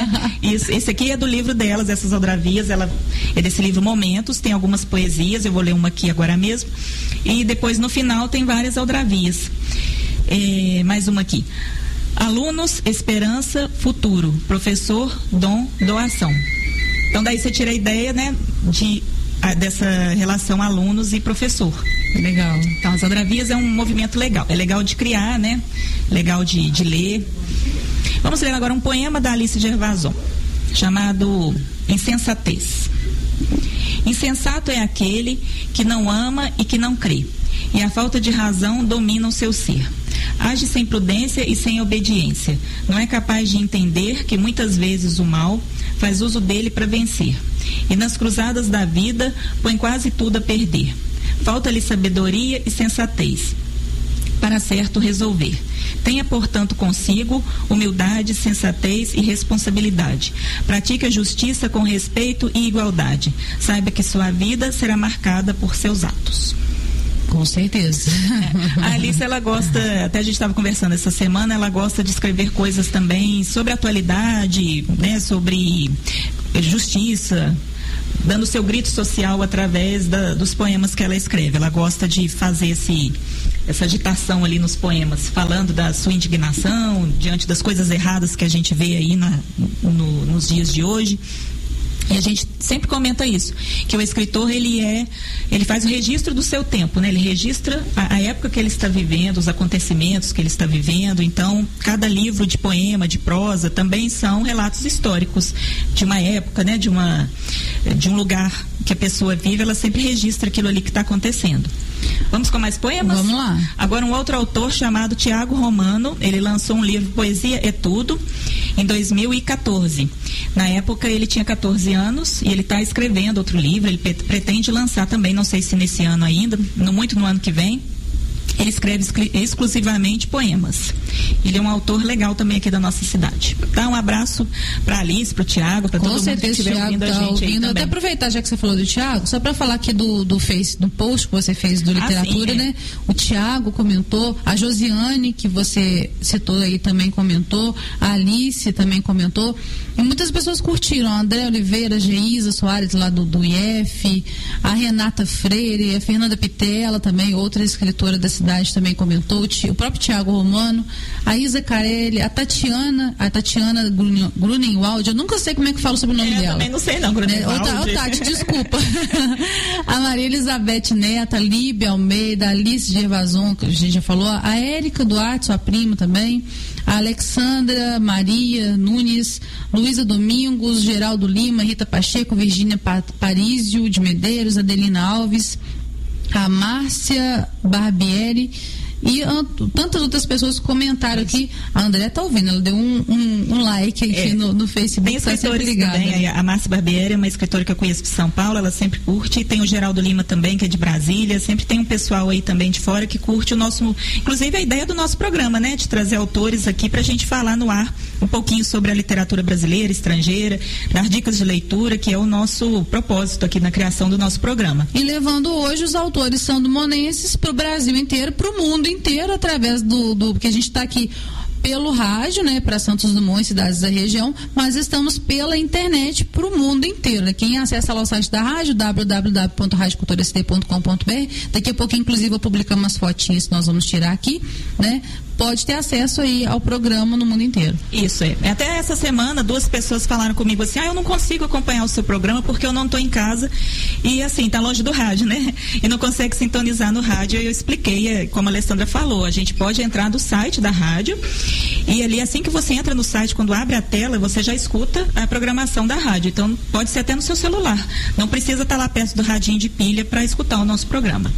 Isso, esse aqui é do livro delas, essas aldravias, é desse livro Momentos, tem algumas poesias, eu vou ler uma aqui agora mesmo, e depois no final tem várias aldravias. Mais uma aqui. Alunos, esperança, futuro. Professor, dom, doação. Então daí você tira a ideia, né, dessa relação alunos e professor. Legal. Então as aldravias é um movimento legal. É legal de criar, né? Legal de ler. Vamos ler agora um poema da Alice Gervason, chamado Insensatez. Insensato é aquele que não ama e que não crê, e a falta de razão domina o seu ser. Age sem prudência e sem obediência. Não é capaz de entender que muitas vezes o mal faz uso dele para vencer. E nas cruzadas da vida põe quase tudo a perder. Falta-lhe sabedoria e sensatez para certo resolver. Tenha, portanto, consigo humildade, sensatez e responsabilidade. Pratique a justiça com respeito e igualdade. Saiba que sua vida será marcada por seus atos. Com certeza. A Alice, ela gosta, até a gente estava conversando essa semana, ela gosta de escrever coisas também sobre atualidade, né, sobre justiça, dando seu grito social através dos poemas que ela escreve. Ela gosta de fazer essa agitação ali nos poemas, falando da sua indignação diante das coisas erradas que a gente vê aí nos dias de hoje. E a gente sempre comenta isso, que o escritor, ele faz o registro do seu tempo, né? Ele registra a época que ele está vivendo, os acontecimentos que ele está vivendo. Então, cada livro de poema, de prosa, também são relatos históricos de uma época, né? De um lugar que a pessoa vive, ela sempre registra aquilo ali que está acontecendo. Vamos com mais poemas? Vamos lá. Agora um outro autor chamado Tiago Romano, ele lançou um livro, Poesia é Tudo, em 2014. Na época ele tinha 14 anos e ele está escrevendo outro livro, ele pretende lançar também, não sei se nesse ano ainda, muito no ano que vem. Ele escreve exclusivamente poemas. Ele é um autor legal também aqui da nossa cidade. Dá um abraço para Alice, para o Tiago, para todo mundo que estiver ouvindo a gente aí também. Até aproveitar, já que você falou do Tiago, só para falar aqui do post que você fez do Literatura, né? O Tiago comentou, a Josiane, que você citou aí, também comentou, a Alice também comentou, e muitas pessoas curtiram, a André Oliveira, a Geisa Soares lá do IF, a Renata Freire, a Fernanda Pitela também, outra escritora da cidade, também comentou, o próprio Tiago Romano, a Isa Carelli, a Tatiana Grunenwald, eu nunca sei como é que fala sobre o nome dela. Eu também não sei não, Grunenwald. Tati, desculpa. A Maria Elizabeth Neto, a Líbia Almeida, a Alice Gervason, que a gente já falou, a Érica Duarte, sua prima também, a Alexandra Maria Nunes, Luísa Domingos, Geraldo Lima, Rita Pacheco, Virgínia Parísio de Medeiros, Adelina Alves, a Márcia Barbieri e tantas outras pessoas que comentaram aqui. A André tá ouvindo, ela deu um like aqui no Facebook. Tem escritores também, a Márcia Barbieri é uma escritora que eu conheço de São Paulo, ela sempre curte, e tem o Geraldo Lima também, que é de Brasília, sempre tem um pessoal aí também de fora que curte inclusive a ideia do nosso programa, né, de trazer autores aqui pra gente falar no ar um pouquinho sobre a literatura brasileira, estrangeira, dar dicas de leitura, que é o nosso propósito aqui na criação do nosso programa. E levando hoje os autores sandomonenses pro Brasil inteiro, pro mundo inteiro, através do que a gente está aqui pelo rádio, né, para Santos Dumont e cidades da região, mas estamos pela internet para o mundo inteiro, né? Quem acessa lá o site da rádio, www.radioculturasd.com.br, daqui a pouco inclusive eu publico umas fotinhas que nós vamos tirar aqui, né? Pode ter acesso aí ao programa no mundo inteiro. Isso, até essa semana 2 pessoas falaram comigo assim, eu não consigo acompanhar o seu programa porque eu não estou em casa e assim, tá longe do rádio, né? E não consegue sintonizar no rádio. Eu expliquei, como a Alessandra falou, a gente pode entrar no site da rádio e ali, assim que você entra no site, quando abre a tela, você já escuta a programação da rádio. Então pode ser até no seu celular, não precisa estar lá perto do radinho de pilha para escutar o nosso programa.